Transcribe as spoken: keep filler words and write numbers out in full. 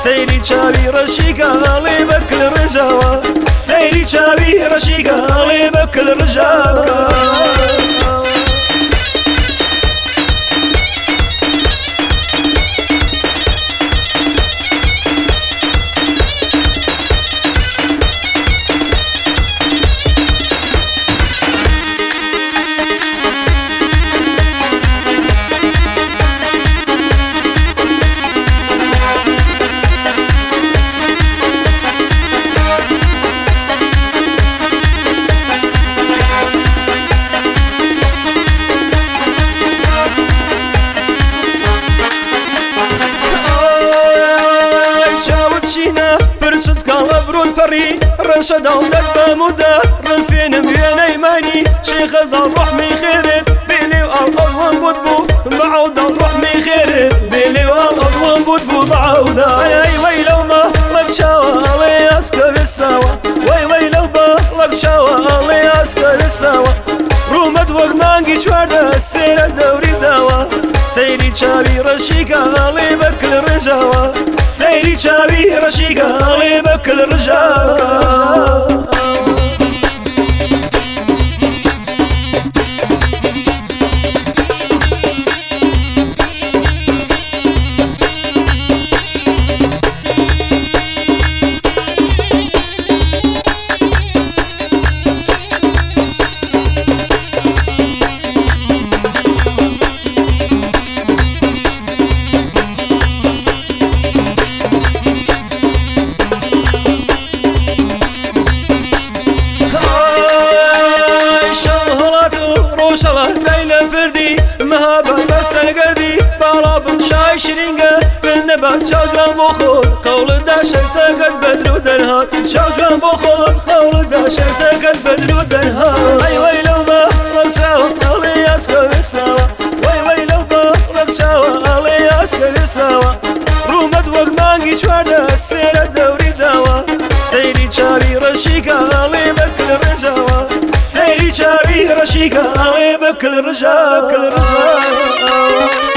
سەیری چاوی ڕەشیگاڵێ بەکل ڕژاوە سەیری چاوی ڕەشیگاڵێ بەکل ڕژاوە پرچت کاڵە برۆن پەڕی ڕەشە داڵدەت بەمودا ڕفێنم وێنەیمانی شێخە زاڵ ڕەحمی خێرت بێلێو ئاڵ ئەڵوان بوت بوو بەعەودا ڕەحمی خێرت بێلێو ئاڵ ئەڵوان بوت بوو بەعەودا ئەی وەی لەومە لەک چاوە ئەڵێ ئەسکە بێساوە وەی وەی لەو بە لەک چاوە ئەڵێ ئەسکە بێساوە ڕوومەت وەک مانگی چواردە سێرە دەوری داوە سەیری چاوی ڕەشیگاڵێ بەکل ڕژاوە سەیری چاوی ڕەشیگاڵێ بەکل ڕژاوە سەرگەردی باڵا بن شای شرینگە من نەبات چاوجوان بۆ خۆت قەوڵدا شەرتەکەت بەدر و دەرهات چاوجوان بۆ خۆت قەوڵدا شەرتەکەت بەدر و دەرهات وەی وەی لەو بە لەک چاوە ئەڵێ ئەسکە بێساوە وەی وەی لەو بە لەک چاوە ئەڵێ ئەسکە بێساوە ڕوومەت وەک مانگی چواردە سێرە دەوری داوە سەیری چاوی ڕەشیگاڵێ بەکل ڕژاوە سەیری چاوی ڕەشیگاڵێ بەکل ڕژاوە